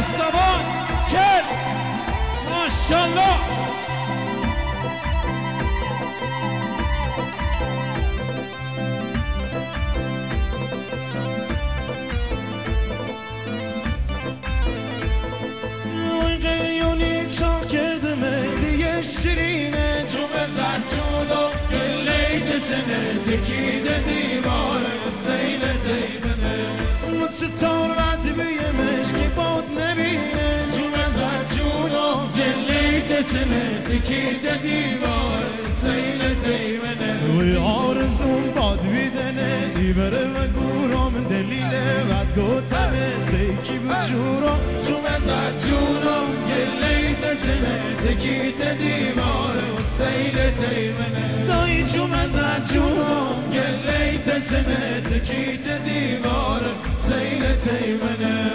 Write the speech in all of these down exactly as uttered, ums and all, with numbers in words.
استوان کل ماشالله. شیرینه چوب زد جونو گلیت چنه تکید دیوار سیل دیدنه چطور وقت بیمش که باد نبینه چوب زد جونو گلیت چنه تکید دیوار سیل دیدنه وی آرزون باد بیدنه ای بره و گورم دلیله ود گوتنه تکی بجورو چوب زد جونو گلیت چنه تکید دیوار سیل دیدنه دایی چوب زد جونو گلیت چنه تکید دیوار سیل دیدنه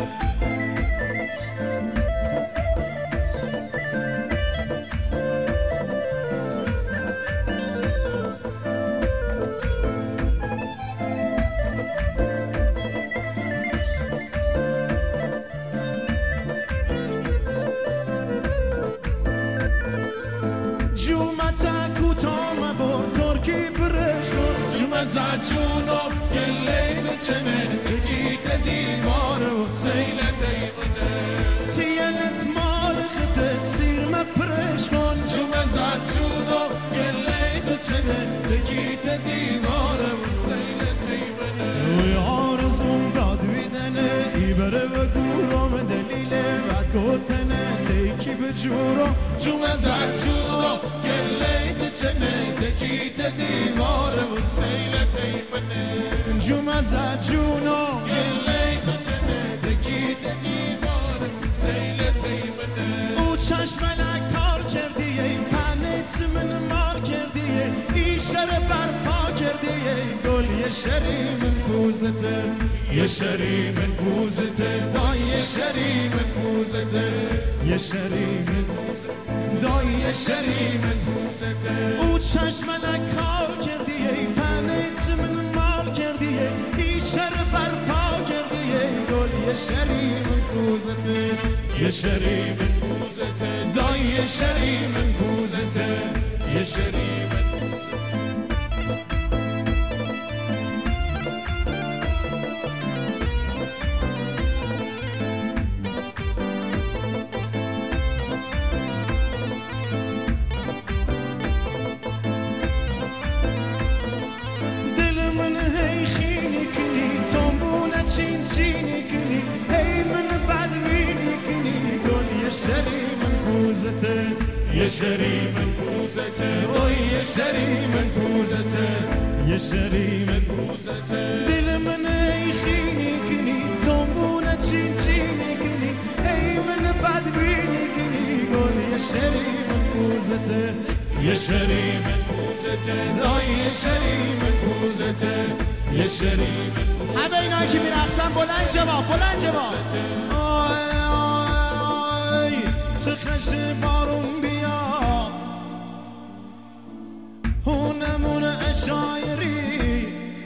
زد جونو گلیت چنه تکیت دیوار و سیل دیمونه تیلت مالقت سیر مپرش کن جوم زد جونو گلیت چنه تکیت دیوار و سیل دیمونه وی آرزون داد بیدنه ای بره و گورم دلیله ود گوتنه تیکی بجورو جوم زد جونو گلیت چنه تکیت دیوار و سیل دیمونه جوم زد جونو گلیت چنه تکیت دیوار و سیل دیمونه او چشمنک کار کردیه پنیت من مار کردیه ای شر برپا کردیه گل یه شری من پوزته یه شری من پوزته دای یه شری من پوزته یه شری من پوزته دای یه شری من پوزته او چشمنک کار کردیه پنیت من مار کردیه ای شر برپا کردیه گل یه شری من پوزته یه شری من پوزته دای یه شری من پوزته یه شری من یه شری من پوزته اوی یه شری من پوزته یه شری من پوزته دل من ای خینی کنی تنبونه چین چینی کنی ای من بدبینی کنی گل یه شری من پوزته یه شری من پوزته دای یه شری من پوزته یه شری من همه اینا که میرقصن بلند جواب بلند جواب آی آی چه خش بارون بیا هونمون اشایری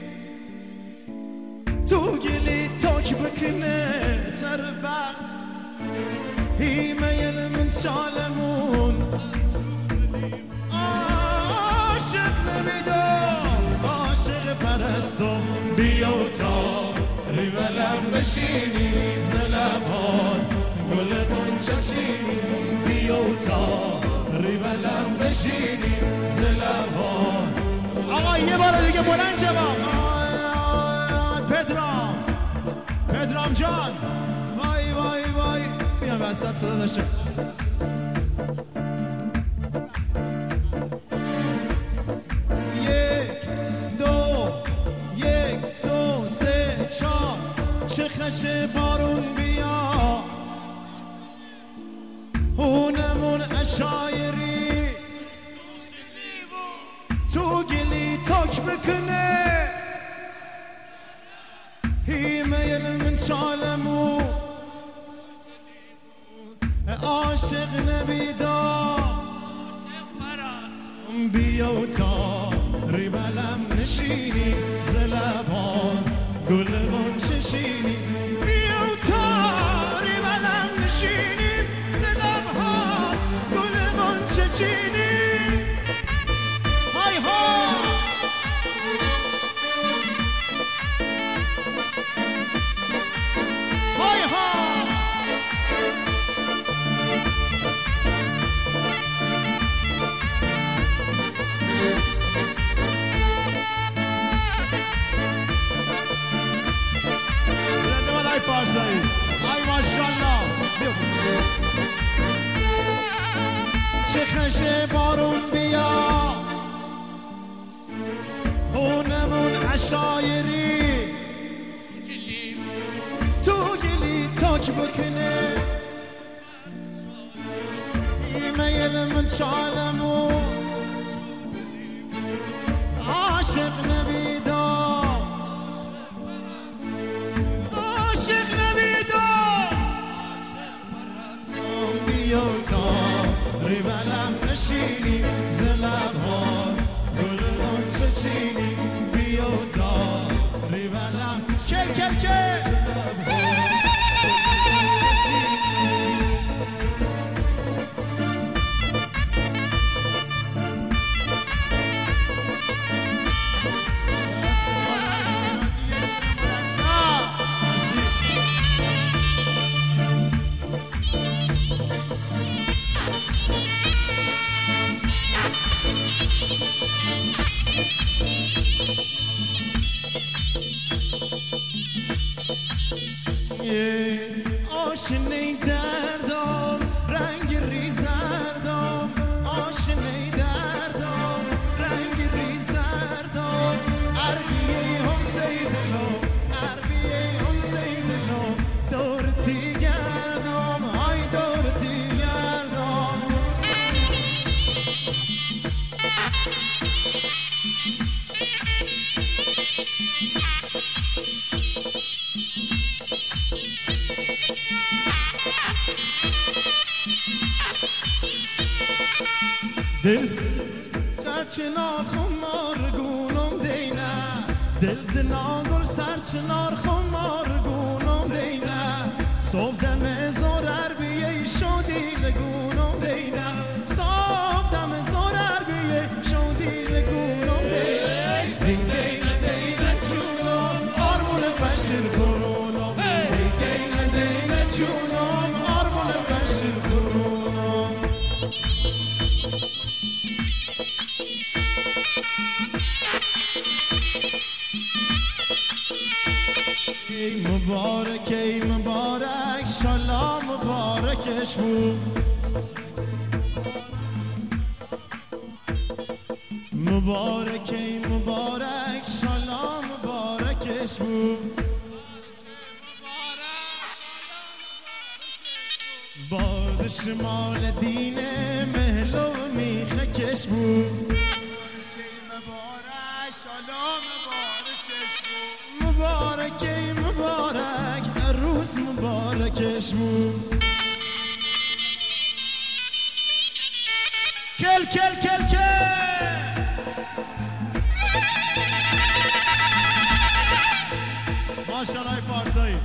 تو گلی تاک بکنه سر بر هیمه من چالمون عاشق نمیدم عاشق پرستم بیا تا ریولم بشینی زلبان گل بنچه چینی بیا تا ریولم بشینی زلبان آقا یه بار دیگه بلند جواب پدرام پدرام جان وای وای وای بیام وسط صدا داشته یک دو یک دو سه چهار چه خش بارون بیا هونمون اشایری تو گلی تاک بکنه هیمه من چالمو عاشق نبیدا بیا تا ریبلم نشینی زلبان گل غنچه شینی بیا تا ریبلم نشینیم ز لبها گل غنچه چینیم های ها های ها پارسایی ای ماشالله چه خشه بارون بیا هونمون عشایری تو گلی تاک بکنه ایمیل من شالمو عاشق نبیدا ریبلم نشینی ز لبها گل غنچه چینی بیا تا ریبلم کل کل کل آشنه دردم رنگ ریزردم آشنه دردم رنگ ریزردم عربیه هم سیدلو عربیه هم سیدلو دورتی گردم های دورتی گردم دل سرچنار خمار گونم دینا دل دناگل سرچنار خمار گونم دینا صبح دم زور عربیه شدی لگونم دینا صبح دم زور عربیه شدی لگونم دینا ای دینا دینا جونم آرمون پشتر کنونم ای دینا دینا جونم آرمون پشتر کنونم ای مبارک ای مبارک شالا مبارکش بود مبارک ای مبارک شالا مبارکش بود باد شمال دین مهلو میخکش بود مبارک ای مبارک عروس مبارکش بود کل کل کل کل ماشالله پارسایی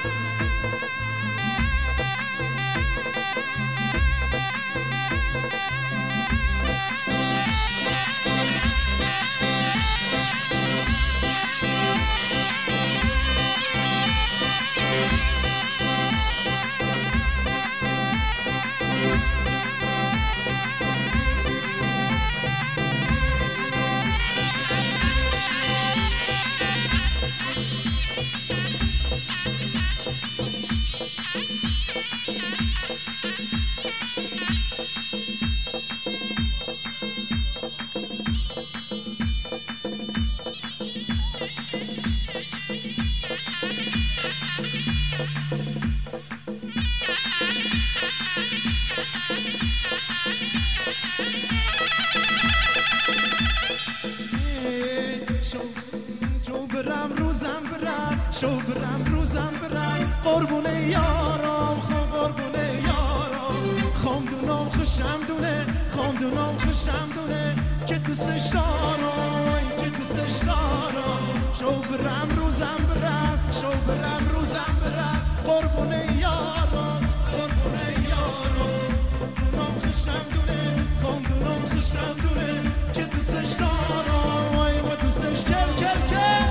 روزم برم شو برم روزم برم قربونه یارم خو قربونه یارم خوام دونم خوشم دونه خوام دونم خوشم دونه که دوستش دارم که دوستش دارم شو برم روزم برم شو برم روزم برم قربونه یارم قربونه یارو دونم خوشم دونه خون دونم خوشم دونه که دوستش دارم وای و دوستش کل کل کل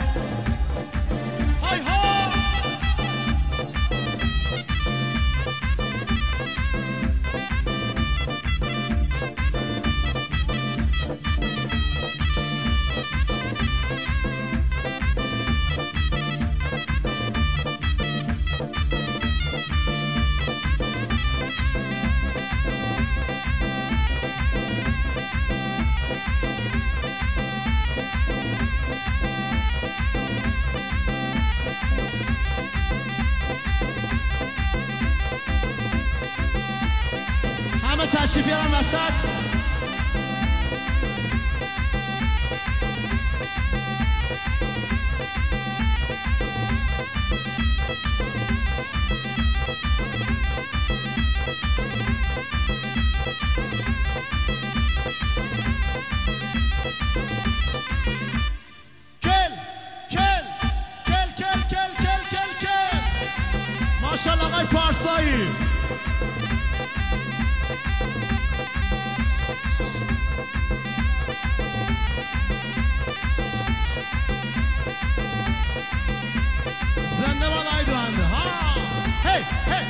های ها همه تشریف بیارن وسط کل کل کل کل کل کل کل کل ماشاءالله آقای پارسایی زنده باد آی دوهنده ها هی هی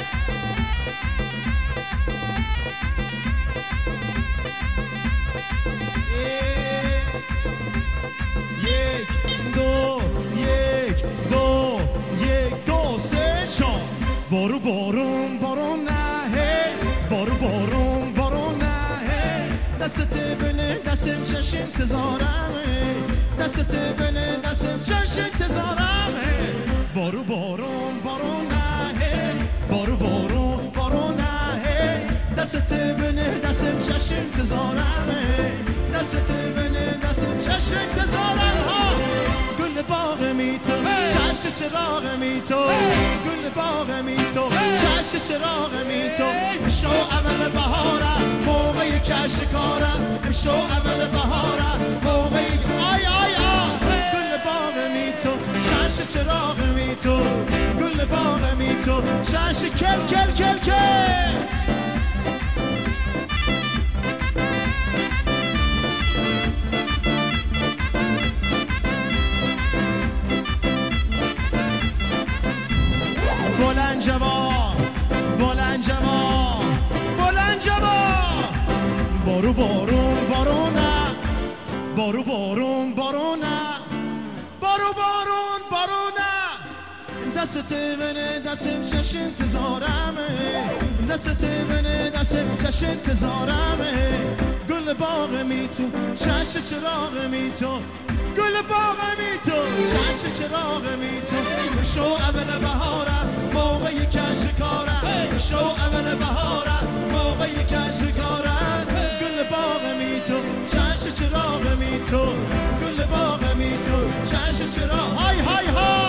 یک دو یک دو یک دو سه چهار بارو بارون بارون نه هی بارو بارون بارون نه هی دستت بنه دستم شش انتظارمه دستت بنه دستم شش انتظارمه بارو بارون بارون نه بارو بارون بارون نه دستت بنه دستم شش انتظارمه دستت بنه دستم شش انتظارم ها گل باغ می تو شش چراغ می تو گل باغ می تو شش چراغ می تو شو اول بهارم موقع کش کارم شو اول بهارم موقع آی آی آی گل باغ می تو شش چراغ می تو گل باغ می تو شش کل کل کل کل بلند جوان بلند جوان بلند جوان بارو بارون بارونه بارو بارون بارونه بارو بارون بارونه دستت بنه دستم شش انتظارمه دستت بنه دستم شش انتظارمه گل باغ می تو شش چراغ می تو گل باغ می تو شش چراغ می تو شو اول بهارم موقع کش کارم شو اول بهارم موقع کش کارم گل باغ می تو شش چراغ می تو گل باغ می تو شش چراغ های های ها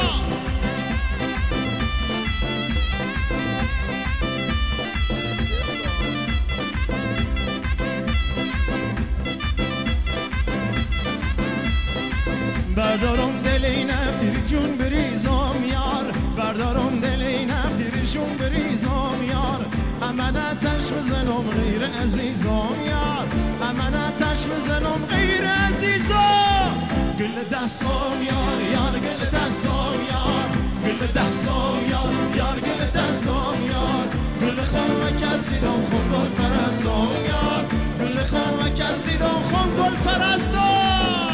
بردارم دل این افتیری جون بریزم یار بردارم دل این افتیری جون بریزم یار همه نتش بزنم غیر عزیزم یار همه نتش بزنم غیر عزیزم گل دستم یار یار گل دستم یار گل دستم یار یار گل دستم یار گل خواهم کس دیدم خون گل پرستم یار گل خواهم کس دیدم خون گل پرستم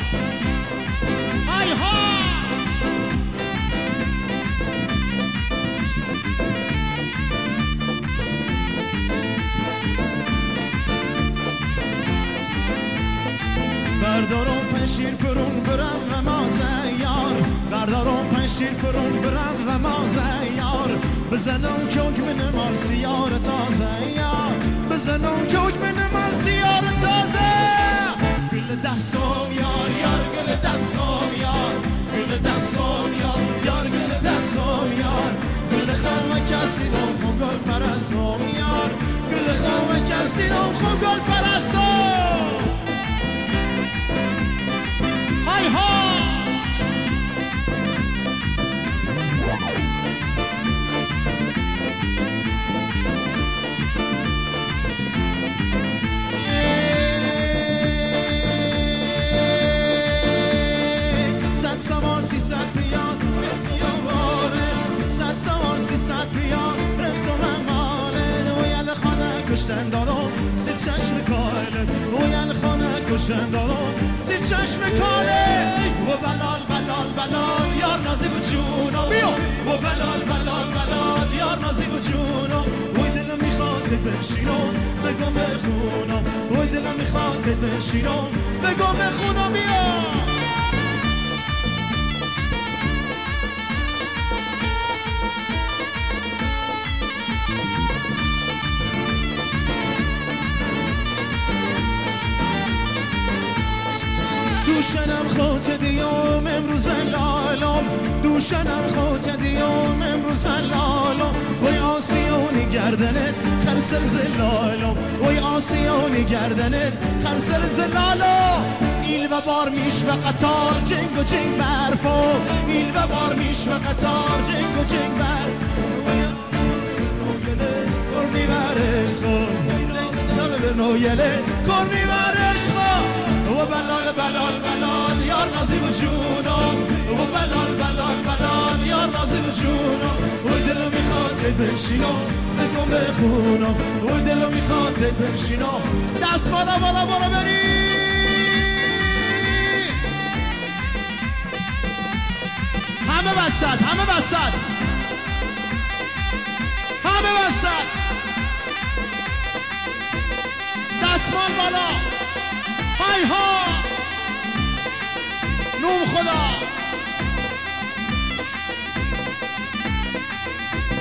های ها بردارم پنشیر پرون برم و مازه یار بردارم پنشیر پرون برم و مازه یار بزنم چوک من مال سیار تازه یار بزنم چوک من مال سیار تازه گل دستم یار یار گل دستم یار گل دستم یار یار گل دستم یار گل خواهم کسی دم خون گل پرستم یار گل خواهم کسی دم خون گل پرستم های ها کشتن دارم سی چشم کاله و ین خانه کشتن دارم سی چشم کاله و بلال بلال بلال یار نازیب جونم بیا و بلال بلال بلال یار نازیب جونم و دلم میخواد بنشینم بگم بخونم و دلم میخواد بنشینم بگم بخونم بیا دوشنم خوت دیام امروز من لالام دوشنم خوت دیام امروز من لالام وای آسیانی گردنت خرسر زلالام وای آسیانی گردنت خرسر زلالام ایل و بار میش و قطار جنگ و جنگ برفا ایل و بار میش و قطار جنگ و جنگ بر وای کرنی برش خون نویله کرنی برش خون و بلال بلال بلال یار نازیب جونم و بلال بلال بلال یار نازیب جونم و دلو میخواد بنشینم بگم بخونم و دلو میخواد بنشینم دست بالا بالا بالا بری همه وسط همه وسط همه وسط دستمال بالا های ها